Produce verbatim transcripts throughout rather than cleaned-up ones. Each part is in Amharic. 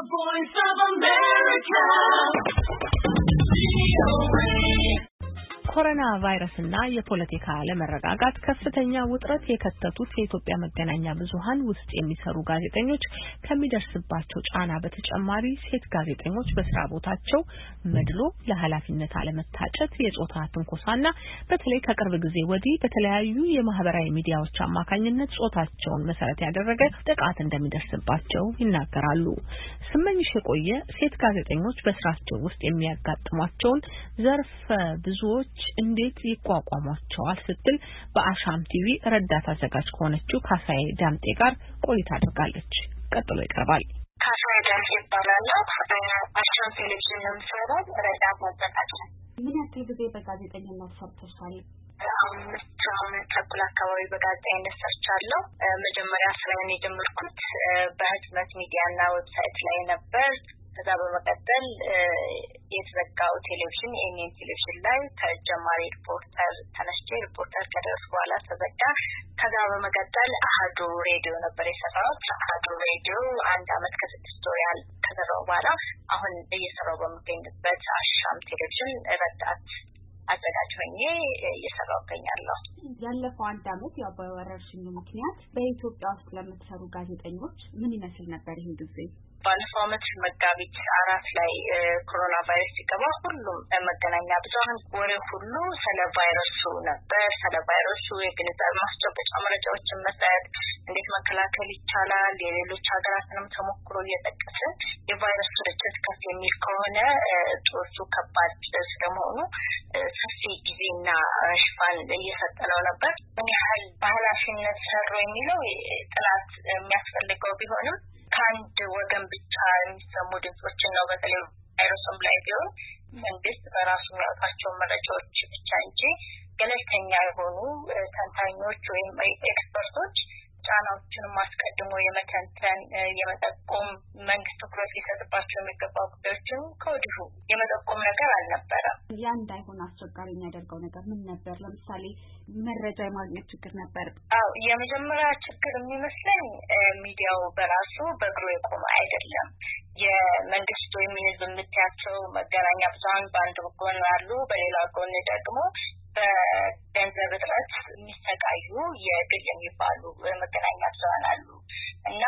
Voice of America. ኮሮና ቫይረስና የፖለቲካ አለመረጋጋት ከፍተኛ ውጥረት የከተቱት የኢትዮጵያ መገናኛ ብዙሃን ውስጥ የሚሰሩ ጋዜጠኞች ከሚደርስባቸው ጫና በተጨማሪ ሴት ጋዜጠኞች በስራ ቦታቸው መድሎ፣ ለኃላፊነት አለመታጨት፣ የጾታ ትንኮሳና በተለይ ከቅርብ ጊዜ ወዲህ በተለያዩ የማህበራዊ ሚዲያዎች አማካኝነት ጾታቸውን መሰረት ያደረገ ጥቃት እንደሚደርስባቸው ይናገራሉ። ስመኝሽ የቆየ ሴት ጋዜጠኞች በስራቸው ውስጥ የሚያጋጥሟቸውን ዘርፈ ብዙዎች እንዴት ይቋቋሟቸዋል ስትል በአሻም ቲቪ ረዳት አዘጋጅ ከሆነችው ካሳዬ ዳምጤ ጋር ቆይታ አድርጋለች። ቀጥሎ ይቀርባል። ካሳዬ ዳምጤ ይባላለሁ። አሻም ቴሌቪዥን ነው የምሰራው። ረዳት አዘጋጅ። ምን ያክል ጊዜ በጋዜጠኝነት ሰርተሻል? አምስት ዓመት ተኩል አካባቢ በጋዜጠኝነት ሰርቻለሁ። መጀመሪያ ስራዬን የጀመርኩት በህትመት ሚዲያና ዌብሳይት ላይ ነበር። ከዛ በመቀጠል የተዘጋው ቴሌቪዥን ኤንኤን ቴሌቪዥን ላይ ተጀማሪ ሪፖርተር ተነስቼ ሪፖርተር ከደረስኩ በኋላ ተዘጋ። ከዛ በመቀጠል አሃዱ ሬዲዮ ነበር የሰራሁት። አሃዱ ሬዲዮ አንድ አመት ከስድስት ወር ያህል ከሰራሁ በኋላ አሁን እየሰራሁ በምገኝበት አሻም ቴሌቪዥን ረዳት አዘጋጅ ሆኜ እየሰራሁ እገኛለሁ። ያለፈው አንድ አመት ያው በወረርሽኙ ምክንያት በኢትዮጵያ ውስጥ ለምትሰሩ ጋዜጠኞች ምን ይመስል ነበር ይሄ ጊዜ? ባለፈው አመት መጋቢት አራት ላይ ኮሮና ቫይረስ ሲገባ ሁሉም መገናኛ ብዙሃን ወሬ ሁሉ ስለ ቫይረሱ ነበር። ስለ ቫይረሱ የግንዛቤ ማስጨበጫ መረጃዎችን መስጠት፣ እንዴት መከላከል ይቻላል፣ የሌሎች ሀገራትንም ተሞክሮ እየጠቀሰ የቫይረሱ ስርጭት ከፍ የሚል ከሆነ ጦርቱ ከባድ ስለመሆኑ ሰፊ ጊዜና ሽፋን እየሰጠነው ነበር። ምን ያህል በኃላፊነት ሰሩ የሚለው ጥናት የሚያስፈልገው ቢሆንም ከአንድ ወገን ብቻ የሚሰሙ ድምጾችን ነው። በተለይ ቫይረሱም ላይ ቢሆን መንግስት በራሱ የሚያወጣቸው መረጃዎች ብቻ እንጂ ገለልተኛ የሆኑ ተንታኞች ወይም ኤክስፐርቶች ጫናዎችን ማስቀድሞ የመተንተን የመጠቆም መንግስት ትኩረት ሊሰጥባቸው የሚገባ ጉዳዮችን ከወዲሁ የመጠቆም ነገር አልነበረም። ያ እንዳይሆን አስቸጋሪ የሚያደርገው ነገር ምን ነበር? ለምሳሌ መረጃ የማግኘት ችግር ነበር? አዎ፣ የመጀመሪያ ችግር የሚመስለኝ ሚዲያው በራሱ በእግሩ የቆመ አይደለም። የመንግስት ወይም የህዝብ የምትያቸው መገናኛ ብዙሃን በአንድ ጎን አሉ፣ በሌላ ጎን ደግሞ በገንዘብ እጥረት የሚሰቃዩ የግል የሚባሉ መገናኛ ብዙሃን አሉ እና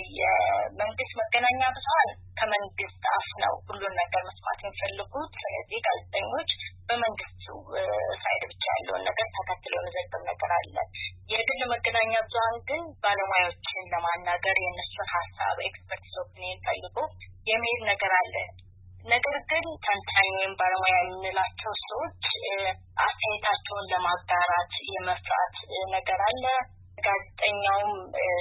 የመንግስት መገናኛ ብዙሃን ከመንግስት አፍ ነው ሁሉን ነገር መስማት የሚፈልጉት። ስለዚህ ጋዜጠኞች በመንግስቱ ሳይድ ብቻ ያለውን ነገር ተከትለው መዘገብ ነገር አለ። የግል መገናኛ ብዙሃን ግን ባለሙያዎችን ለማናገር የእነሱን ሀሳብ ኤክስፐርቲዝ ኦፒኒየን ፈልጎ የሚሄድ ነገር አለ። ነገር ግን ተንታኝ ወይም ባለሙያ የምንላቸው ሰዎች አስተያየታቸውን ለማጋራት የመፍራት ነገር አለ። ጋዜጠኛውም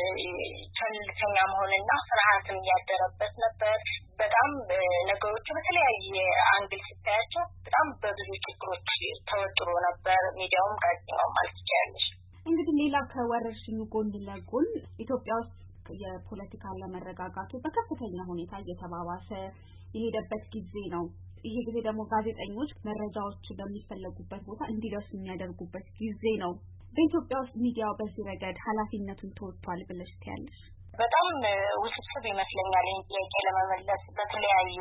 ቸልተኛ መሆንና ፍርሃትም ያደረበት ነበር። በጣም ነገሮች በተለያየ አንግል ሲታያቸው በጣም በብዙ ችግሮች ተወጥሮ ነበር ሚዲያውም ጋዜጠኛውም ማለት ይቻላል። እንግዲህ ሌላ ከወረርሽኙ ጎን ለጎን ኢትዮጵያ ውስጥ የፖለቲካ አለመረጋጋቱ በከፍተኛ ሁኔታ እየተባባሰ የሄደበት ጊዜ ነው። ይሄ ጊዜ ደግሞ ጋዜጠኞች መረጃዎች በሚፈለጉበት ቦታ እንዲደርሱ የሚያደርጉበት ጊዜ ነው። በኢትዮጵያ ውስጥ ሚዲያው በዚህ ረገድ ኃላፊነቱን ተወጥቷል ብለሽ ትያለሽ? በጣም ውስብስብ ይመስለኛል። ጥያቄ ለመመለስ በተለያየ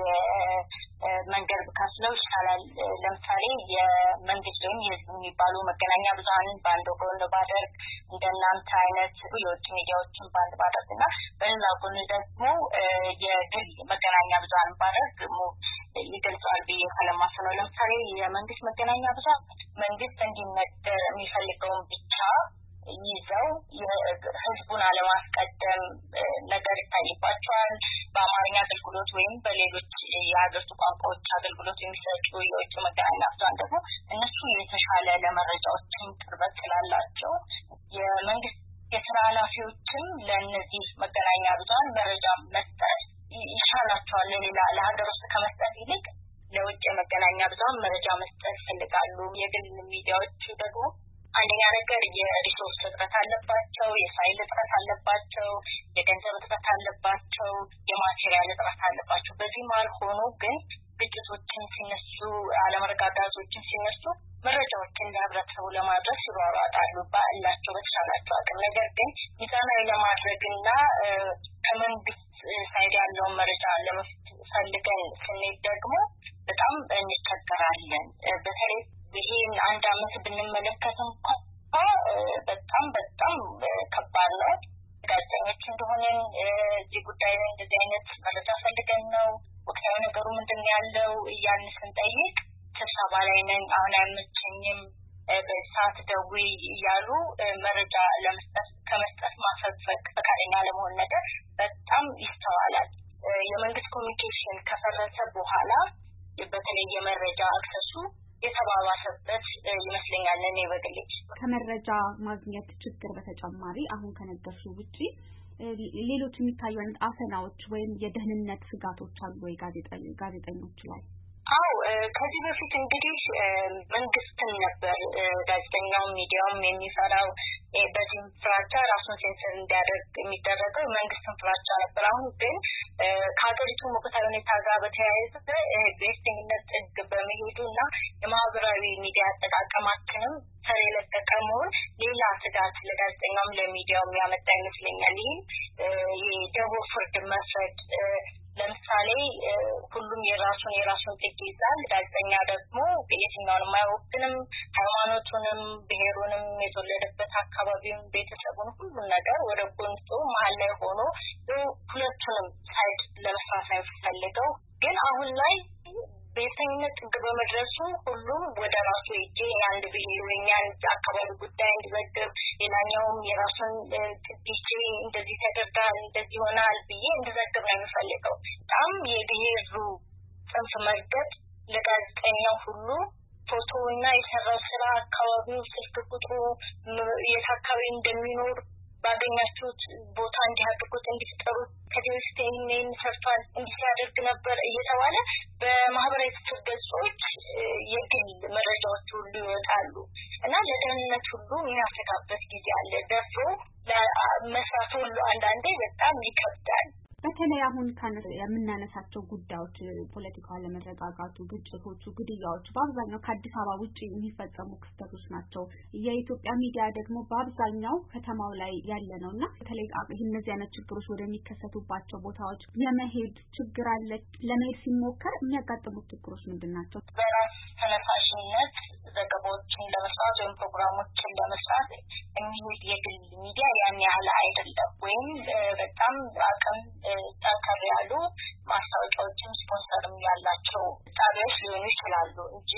መንገድ ብካስለው ይሻላል። ለምሳሌ የመንግስት ወይም የህዝብ የሚባሉ መገናኛ ብዙሃንን በአንድ ጎን ባደርግ እንደናንተ አይነት የውጭ ሚዲያዎችን በአንድ ባደርግና በሌላ ጎን ደግሞ የግል መገናኛ ብዙሃን ባደርግ ይገልጻል ብዬ ስለማስበው፣ ለምሳሌ የመንግስት መገናኛ ብዙሃን መንግስት እንዲነገር የሚፈልገውን ብቻ ይዘው የህዝቡን አለማስቀደም ነገር ይታይባቸዋል። በአማርኛ አገልግሎት ወይም በሌሎች የሀገሪቱ ቋንቋዎች አገልግሎት የሚሰጡ የውጭ መገናኛ ብዙሃን ደግሞ እነሱ የተሻለ ለመረጃዎችም ቅርበት ስላላቸው የመንግስት የስራ ኃላፊዎችም ለእነዚህ መገናኛ ብዙሃን መረጃ መስጠት ይሻላቸዋል። ለሌላ ለሀገር ውስጥ ከመስጠት ይልቅ ለውጭ መገናኛ ብዙሃን መረጃ መስጠት ይፈልጋሉ። የግል ሚዲያዎች ደግሞ አንደኛ ነገር የሪሶርስ እጥረት አለባቸው፣ የፋይል እጥረት አለባቸው፣ የገንዘብ እጥረት አለባቸው፣ የማቴሪያል እጥረት አለባቸው። በዚህ መሀል ሆኖ ግን ግጭቶችን ሲነሱ፣ አለመረጋጋቶችን ሲነሱ መረጃዎችን ለህብረተሰቡ ለማድረስ ይሯሯጣሉ ባላቸው በተሻላቸው አቅም። ነገር ግን ሚዛናዊ ለማድረግና ከመንግስት ሳይድ ያለውን መረጃ ለመፈልገን ስንሄድ ደግሞ በጣም እንቸገራለን። በተለይ ይሄን አንድ አመት ብንመለከት እንኳን በጣም በጣም ከባድ ነው። ጋዜጠኞች እንደሆነ እዚህ ጉዳይ ላይ እንደዚህ አይነት መረጃ ፈልገን ነው ወቅታዊ ነገሩ ምንድን ያለው እያልን ስንጠይቅ ስብሰባ ላይ ነን አሁን አይመቸኝም በሰዓት ደውይ እያሉ መረጃ ለመስጠት ከመስጠት ማፈግፈግ ፈቃደኛ ለመሆን ነገር በጣም ይስተዋላል። የመንግስት ኮሚኒኬሽን ከፈረሰ በኋላ በተለይ የመረጃ አክሰሱ የተባባሰበት ይመስለኛል። እኔ በግሌ ከመረጃ ማግኘት ችግር በተጨማሪ አሁን ከነገርሹ ውጪ ሌሎች የሚታዩ አይነት አፈናዎች ወይም የደህንነት ስጋቶች አሉ ወይ ጋዜጠኞች ላይ? አው ከዚህ በፊት እንግዲህ መንግስትን ነበር ጋዜጠኛው ሚዲያውም የሚፈራው በዚህ ፍራቻ ራሱን ሴንሰር እንዲያደርግ የሚደረገው መንግስትን ፍራቻ ነበር። አሁን ግን ከሀገሪቱ ወቅታዊ ሁኔታ ጋር በተያያዘ በኤክስትሪምነት ጥግ በመሄዱና የማህበራዊ ሚዲያ አጠቃቀማችንም ሰር የለቀቀ መሆን ሌላ ስጋት ለጋዜጠኛውም ለሚዲያውም ያመጣ ይመስለኛል። ይህም የደቦ ፍርድ መፍረድ ለምሳሌ ሁሉም የራሱን የራሱን ጥግ ይዛል። ጋዜጠኛ ደግሞ የትኛውንም አይወክልም፣ ሃይማኖቱንም ብሔሩንም የተወለደበት አካባቢውን ቤተሰቡን ሁሉም ነገር ወደ ጎንቶ መሀል ላይ ሆኖ ሁለቱንም ሳይድ ለመስራት አይፈልገው። ግን አሁን ላይ በየትኛው ጥግ በመድረሱ ሁሉም ወደ ራሱ ይጄ አንድ ብሔር ወኛን አካባቢ ጉዳይ እንዲዘግብ ሌላኛውም የራሱን ጥቂት እንደዚህ ተደርጓል እንደዚህ ሆናል ብዬ እንዲዘግብ ነው የሚፈልገው። በጣም የብሔሩ ጽንፍ መርገጥ ለጋዜጠኛው ሁሉ ፎቶና የሰራው ስራ አካባቢው ስልክ ቁጥሩ የታካቢ እንደሚኖር ባገኛችሁት ቦታ እንዲያድርጉት እንዲፈጠሩ ከዲስቴይን ሰርቷል እንዲያደርግ ነበር እየተባለ በማህበራዊ ገጾች የግል መረጃዎች ሁሉ ይወጣሉ እና ለደህንነት ሁሉ የሚያሰጋበት ጊዜ አለ። ደፍሮ ለመስራት ሁሉ አንዳንዴ በጣም ይከብዳል። በተለይ አሁን ካነ የምናነሳቸው ጉዳዮች ፖለቲካው ለመረጋጋቱ ግጭቶቹ ግድያዎች በአብዛኛው ከአዲስ አበባ ውጪ የሚፈጸሙ ክስተቶች ናቸው። የኢትዮጵያ ሚዲያ ደግሞ በአብዛኛው ከተማው ላይ ያለ ነውና በተለይ እነዚህ አይነት ችግሮች ወደሚከሰቱባቸው ቦታዎች የመሄድ ችግር አለ። ለመሄድ ሲሞከር የሚያጋጥሙት ችግሮች ምንድናቸው? በራስ ተነሳሽነት ዘገባዎችን ለመስራት ወይም ፕሮግራሞችን ለመስራት የሚሄድ የግል ሚዲያ ያን ያህል አይደለም። ወይም በጣም አቅም ጠንከር ያሉ ማስታወቂያዎችን ስፖንሰርም ያላቸው ጣቢያዎች ሊሆኑ ይችላሉ እንጂ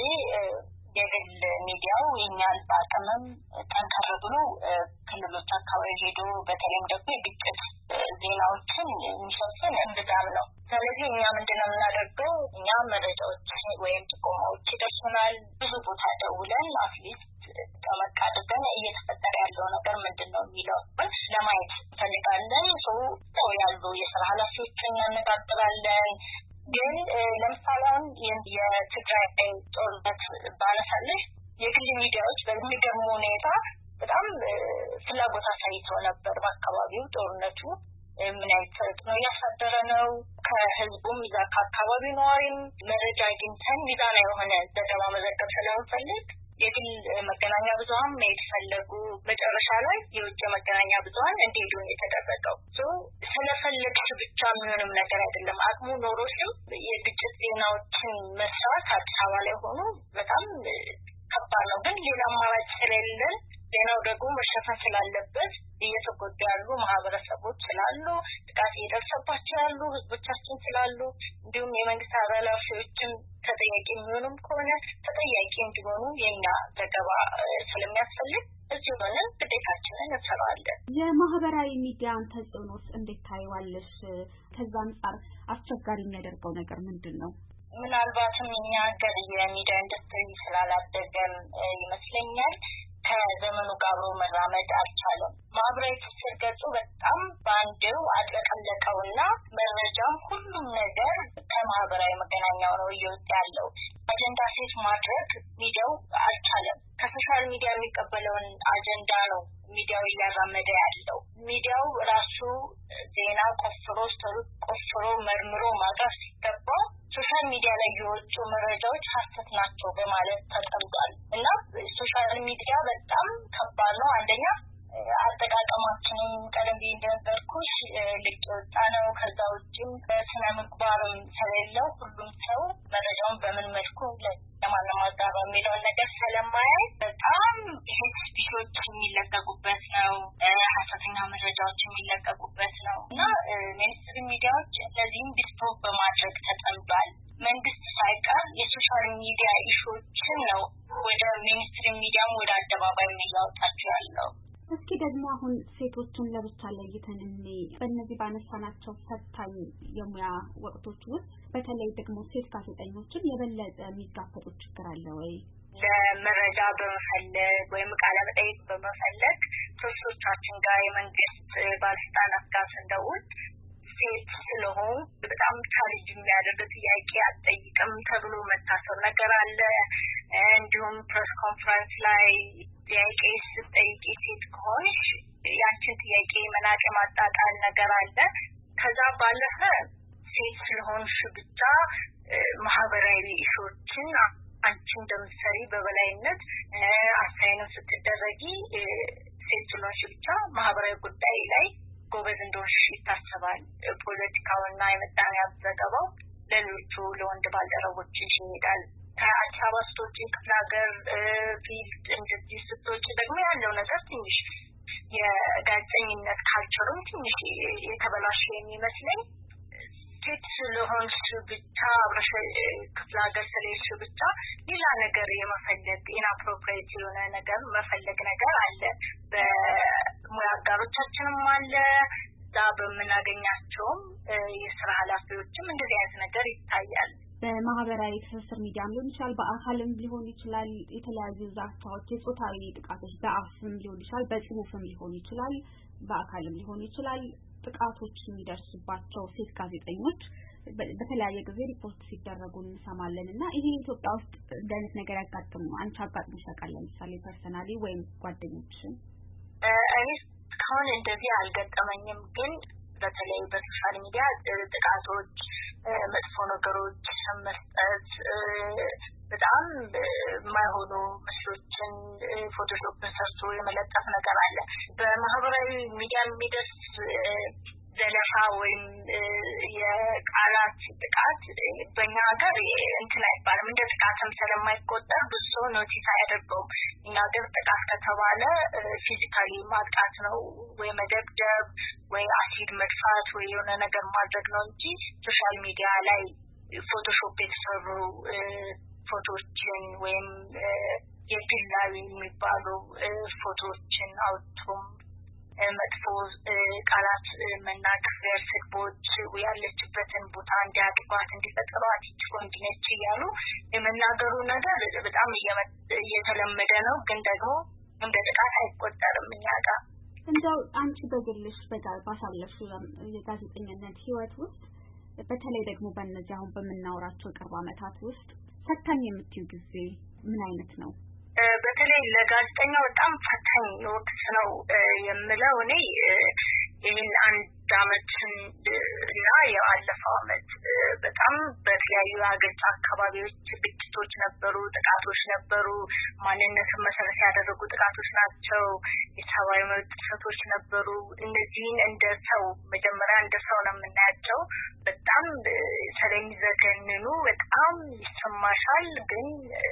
የግል ሚዲያው የኛን በአቅምም ጠንከር ብሎ ክልሎች አካባቢ ሄዶ በተለይም ደግሞ የግጭት ዜናዎችን የሚሸፍን እንብዛም ነው። ስለዚህ እኛ ምንድነው የምናደርገው? እኛ መረጃዎች ወይም ጥቆማዎች ይደርሱናል። ብዙ ቦታ ደውለን አትሊስት ተመቃ አድርገን እየተፈጠረ ያለው ነገር ምንድነው የሚለው ለማየት እንፈልጋለን። ሰው ያሉ የስራ ኃላፊዎችን እናነጋግራለን። ግን ለምሳሌ የትግራይ ጦርነት ባነሳለች የግል ሚዲያዎች በሚገርም ሁኔታ በጣም ፍላጎት አሳይተው ነበር። በአካባቢው ጦርነቱ ምን አይነት ተጽዕኖ ያሳደረ ነው ከህዝቡም እዛ ከአካባቢው ነዋሪም መረጃ አግኝተን ሚዛናዊ የሆነ ዘገባ መዘገብ ስለምንፈልግ የግል መገናኛ ብዙሃን መሄድ ፈለጉ። መጨረሻ ላይ የውጭ መገናኛ ብዙሃን እንዲሄዱ የተደረገው ስለፈለግሽ ብቻ የሚሆንም ነገር አይደለም። አቅሙ ኖሮሽም የግጭት ዜናዎችን መስራት አዲስ አበባ ላይ ሆኖ በጣም ከባድ ነው። ግን ሌላ አማራጭ ስለሌለን ዜናው ደግሞ መሸፈን ስላለበት እየተጎዱ ያሉ ማህበረሰቦች ስላሉ ጥቃት እየደረሰባቸው ያሉ ህዝቦቻችን ስላሉ እንዲሁም የመንግስት ኃላፊዎችም ተጠያቂ የሚሆኑም ከሆነ ተጠያቂ እንዲሆኑ የኛ ዘገባ ስለሚያስፈልግ እዚህ ሆነን ግዴታችንን እንሰራለን። የማህበራዊ ሚዲያን ተጽዕኖስ እንዴት ታይዋለሽ? ከዛ አንጻር አስቸጋሪ የሚያደርገው ነገር ምንድን ነው? ምናልባትም እኛ ሀገር የሚዲያ ኢንዱስትሪ ስላላደገም ይመስለኛል ከዘመኑ ጋር መራመድ አልቻለም። ማህበራዊ ትስስር ገጹ በጣም ባንዴው አጥለቀለቀውና መረጃም ሁሉም ነገር ከማህበራዊ መገናኛው ነው እየወጣ ያለው። አጀንዳ ሴት ማድረግ ሚዲያው አልቻለም። ከሶሻል ሚዲያ የሚቀበለውን አጀንዳ ነው ሚዲያው እያራመደ ያለው። ሚዲያው ራሱ ዜና ቆፍሮ ስሩ ቆፍሮ መርምሮ ማቅረብ ሲገባው ሶሻል ሚዲያ ላይ የወጡ መረጃዎች ሐሰት ናቸው በማለት ተጠምዷል። እና ሶሻል ሚዲያ በጣም ከባድ ነው። አንደኛ አጠቃቀማችንም ቀደም ብዬ እንደነገርኩሽ ልቅ ወጣ ነው። ከዛ ውጭም ስነ ምግባርም ስለሌለው ሁሉም ሰው መረጃውን በምን መልኩ ለማንም አጋራ የሚለውን ነገር ስለማያይ በጣም ሄት ስፒቾች የሚለቀቁበት ነው፣ ሀሰተኛ መረጃዎች የሚለቀቁበት ነው እና ሜንስትሪም ሚዲያዎች ለዚህም ዲስቶፕ በማድረግ ተጠምዷል። መንግስት ሳይቀር የሶሻል ሚዲያ ኢሹዎችን ነው ወደ ሜንስትሪም ሚዲያም ወደ አደባባይ የሚያወጣቸው ያለው። እስኪ ደግሞ አሁን ሴቶችን ለብቻ ለይተን እኔ በእነዚህ ባነሳናቸው ፈታኝ የሙያ ወቅቶች ውስጥ በተለይ ደግሞ ሴት ጋዜጠኞችን የበለጠ የሚጋፈጡት ችግር አለ ወይ? ለመረጃ በመፈለግ ወይም ቃለ መጠይቅ በመፈለግ ሶስቶቻችን ጋር የመንግስት ባለስልጣናት ጋር ስንደውል ሴት ስለሆኑ በጣም ቻሌንጅ የሚያደርግ ጥያቄ አትጠይቅም ተብሎ መታሰብ ነገር አለ። እንዲሁም ፕሬስ ኮንፈረንስ ላይ ጥያቄ ስትጠይቂ ሴት ከሆንሽ ያንቺን ጥያቄ መናቅ ማጣጣል ነገር አለ። ከዛ ባለፈ ሴት ስለሆንሽ ብቻ ማህበራዊ ኢሹዎችን አንቺ እንደምትሰሪ በበላይነት አሳይነው ስትደረጊ ሴት ስለሆንሽ ብቻ ማህበራዊ ጉዳይ ላይ ጎበዝ እንደሆንሽ ይታሰባል። ፖለቲካውና የመጣኛ ዘገባው ለሌሎቹ ለወንድ ባልደረቦችሽ ይሄዳል። ከአዲስ አበባ ስትወጪ ክፍለ ሀገር ፊልድ እንደዚህ ስትወጪ ደግሞ ያለው ነገር ትንሽ የጋዜጠኝነት ካልቸሩም ትንሽ የተበላሸ የሚመስለኝ ሴት ስለሆንሽ ብቻ አብረሽ ክፍለ ሀገር ስለሄድሽ ብቻ ሌላ ነገር የመፈለግ ኢንአፕሮፕሪየት የሆነ ነገር መፈለግ ነገር አለ። በሙያ አጋሮቻችንም አለ፣ እዛ በምናገኛቸውም የስራ ኃላፊዎችም እንደዚህ አይነት ነገር ይታያል። በማህበራዊ ትስስር ሚዲያም ሊሆን ይችላል፣ በአካልም ሊሆን ይችላል። የተለያዩ ዛቻዎች፣ የጾታዊ ጥቃቶች በአፍም ሊሆን ይችላል፣ በጽሁፍም ሊሆን ይችላል፣ በአካልም ሊሆን ይችላል። ጥቃቶች የሚደርስባቸው ሴት ጋዜጠኞች በተለያየ ጊዜ ሪፖርት ሲደረጉ እንሰማለን እና ይሄ ኢትዮጵያ ውስጥ እንደዚህ ነገር ያጋጥሙ አንቺ አጋጥሞሽ ያውቃል? ለምሳሌ ፐርሰናሊ ወይም ጓደኞችሽን? እኔ እስካሁን እንደዚህ አልገጠመኝም፣ ግን በተለይ በሶሻል ሚዲያ ጥቃቶች፣ መጥፎ ነገሮች መስጠት፣ በጣም የማይሆኑ ምስሎችን ፎቶሾፕን ሰርቶ የመለጠፍ ነገር አለ። በማህበራዊ ሚዲያ የሚደርስ ዘለፋ ወይም የቃላት ጥቃት በእኛ ሀገር እንትን አይባልም። እንደ ጥቃትም ስለማይቆጠር ብዙ ሰው ኖቲስ አያደርገውም። እኛ ሀገር ጥቃት ከተባለ ፊዚካሊ ማጥቃት ነው፣ ወይ መደብደብ፣ ወይ አሲድ መድፋት፣ ወይ የሆነ ነገር ማድረግ ነው እንጂ ሶሻል ሚዲያ ላይ ፎቶሾፕ የተሰሩ ፎቶዎችን ወይም የግላዊ የሚባሉ ፎቶዎችን አውጥቶም መጥፎ ቃላት መናገር፣ ስድቦች፣ ያለችበትን ቦታ እንዲያጥቋት እንዲፈጠሯት እንዲነች እያሉ የመናገሩ ነገር በጣም እየተለመደ ነው። ግን ደግሞ እንደ ጥቃት አይቆጠርም እኛ ጋር። እንደው አንቺ በግልሽ በጋር ባሳለፍሽው የጋዜጠኝነት ህይወት ውስጥ በተለይ ደግሞ በእነዚህ አሁን በምናወራቸው ቅርብ ዓመታት ውስጥ ፈታኝ የምትዩ ጊዜ ምን አይነት ነው? በተለይ ለጋዜጠኛ በጣም ፈታኝ ወቅት ነው የምለው እኔ ይህን አንድ አመት እና ያለፈው አመት በጣም በተለያዩ ሀገር አካባቢዎች ግጭቶች ነበሩ፣ ጥቃቶች ነበሩ። ማንነትን መሰረት ያደረጉ ጥቃቶች ናቸው። የሰብአዊ መብት ጥሰቶች ነበሩ። እነዚህን እንደ ሰው መጀመሪያ እንደ ሰው ነው የምናያቸው። በጣም ስለሚዘገንኑ በጣም ይሰማሻል። ግን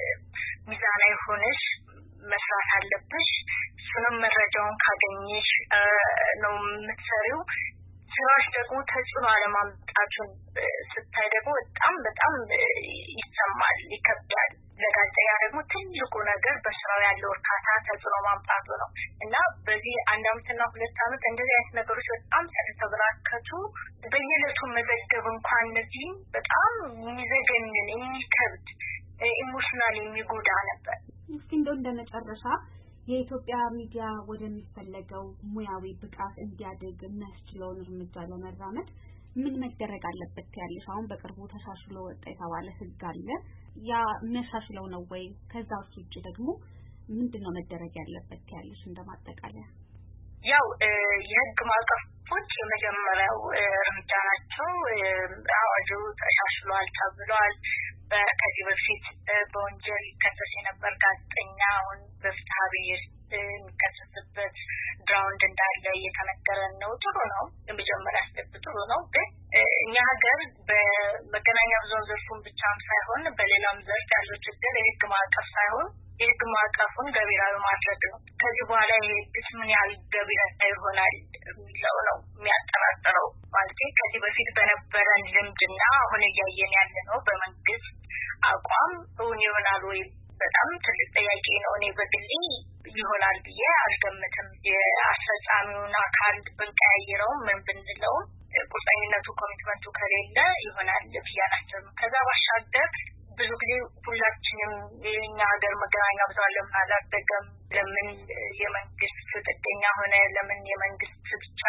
ሚዛናዊ ሆነሽ መስራት አለብሽ። እሱንም መረጃውን ካገኘሽ ነው የምትሰሪው። ስራሽ ደግሞ ተጽዕኖ አለማምጣቱን ስታይ ደግሞ በጣም በጣም ይሰማል፣ ይከብዳል። ለጋዜጠኛ ደግሞ ትልቁ ነገር በስራው ያለው እርካታ ተጽዕኖ ማምጣቱ ነው እና በዚህ አንድ አመትና ሁለት አመት እንደዚህ አይነት ነገሮች በጣም ስለተበራከቱ በየዕለቱ መዘገብ እንኳን እነዚህ በጣም የሚዘገንን የሚከብድ ኢሞሽናል የሚጎዳ ነበር። እስኪ እንደው እንደመጨረሻ የኢትዮጵያ ሚዲያ ወደሚፈለገው ሙያዊ ብቃት እንዲያድግ የሚያስችለውን እርምጃ ለመራመድ ምን መደረግ አለበት ያለሽ? አሁን በቅርቡ ተሻሽሎ ወጣ የተባለ ህግ አለ። ያ የሚያሻሽለው ነው ወይ? ከዛ ውጭ ደግሞ ምንድነው መደረግ ያለበት ያለሽ እንደማጠቃለያ? ያው የህግ ማዕቀፎች የመጀመሪያው እርምጃ ናቸው። አዋጁ ተሻሽሏል ተብሏል። ከዚህ በፊት በወንጀል ከሰስ የነበር ጋዜጠኛ አሁን በፍትሐ ብሔር የሚከሰስበት ግራውንድ እንዳለ እየተነገረን ነው። ጥሩ ነው። የመጀመሪያ ስቴፕ ጥሩ ነው። ግን እኛ ሀገር በመገናኛ ብዙሃን ዘርፉን ብቻም ሳይሆን በሌላም ዘርፍ ያለው ችግር የህግ ማዕቀፍ ሳይሆን የህግ ማዕቀፉን ገቢራዊ ማድረግ ነው። ከዚህ በኋላ ይሄ ምን ያህል ገቢራዊ ይሆናል የሚለው ነው የሚያጠራጥረው። ማለት ከዚህ በፊት በነበረን ልምድና አሁን እያየን ያለ ነው በመንግስት አቋም እውን ይሆናል ወይ በጣም ትልቅ ጥያቄ ነው። እኔ በግሌ ይሆናል ብዬ አልገምትም። የአስፈጻሚውን አካል ብንቀያየረው ምን ብንለው ቁርጠኝነቱ ኮሚትመንቱ ከሌለ ይሆናል ብዬ አላስብም። ከዛ ባሻገር ብዙ ጊዜ ሁላችንም የኛ ሀገር መገናኛ ብዙሃን ለምን አላደገም፣ ለምን የመንግስት ጥገኛ ሆነ፣ ለምን የመንግስት ብቻ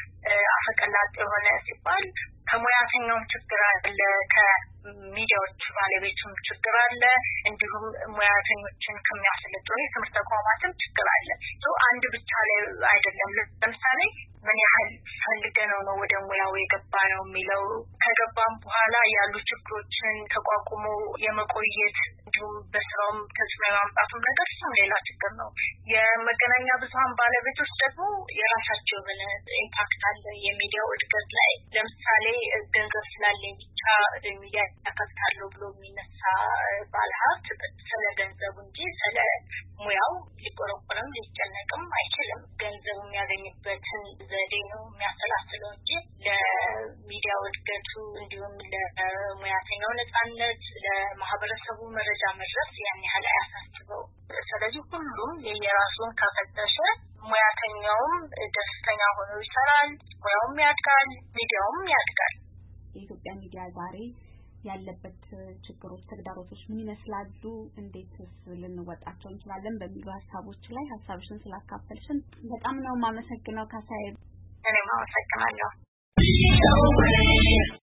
አፈቀላጤ ሆነ ሲባል ከሙያተኛው ችግር አለ፣ ከሚዲያዎች ባለቤቱም ችግር አለ፣ እንዲሁም ሙያተኞችን ከሚያሰለጥኑ የትምህርት ተቋማትም ችግር አለ። አንድ ብቻ ላይ አይደለም። ለምሳሌ ምን ያህል ፈልገነው ነው ወደ ሙያው የገባ ነው የሚለው ከገባም በኋላ ያሉ ችግሮችን ተቋቁሞ የመቆየት እንዲሁም በስራውም ተጽዕኖ የማምጣቱም ነገር እሱም ሌላ ችግር ነው። የመገናኛ ብዙሃን ባለቤቶች ደግሞ የራሳቸው የሆነ ኢምፓክት አለ የሚዲያው እድገት ላይ። ለምሳሌ ገንዘብ ስላለኝ ብቻ ሚዲያ ያከፍታለሁ ብሎ የሚነሳ ባለሀብት ስለ ገንዘቡ እንጂ ስለ ሙያው ሊቆረቆርም ሊጨነቅም አይችልም። ገንዘቡ የሚያገኝበትን ዘዴ ነው የሚያሰላስለው እንጂ ለሚዲያው እድገቱ እንዲሁም ለሙያተኛው ነፃነት፣ ለማህበረሰቡ መረጃ መድረስ ያን ያህል አያሳስበው። ስለዚህ ሁሉም የራሱን ከፈተሸ ሙያተኛውም ደስተኛ ሆኖ ይሰራል፣ ሙያውም ያድጋል፣ ሚዲያውም ያድጋል። የኢትዮጵያ ሚዲያ ዛሬ ያለበት ችግሮች፣ ተግዳሮቶች ምን ይመስላሉ? እንዴትስ ልንወጣቸው እንችላለን? በሚሉ ሀሳቦች ላይ ሀሳብሽን ስላካፈልሽን በጣም ነው የማመሰግነው ካሳዬ። እኔም አመሰግናለሁ።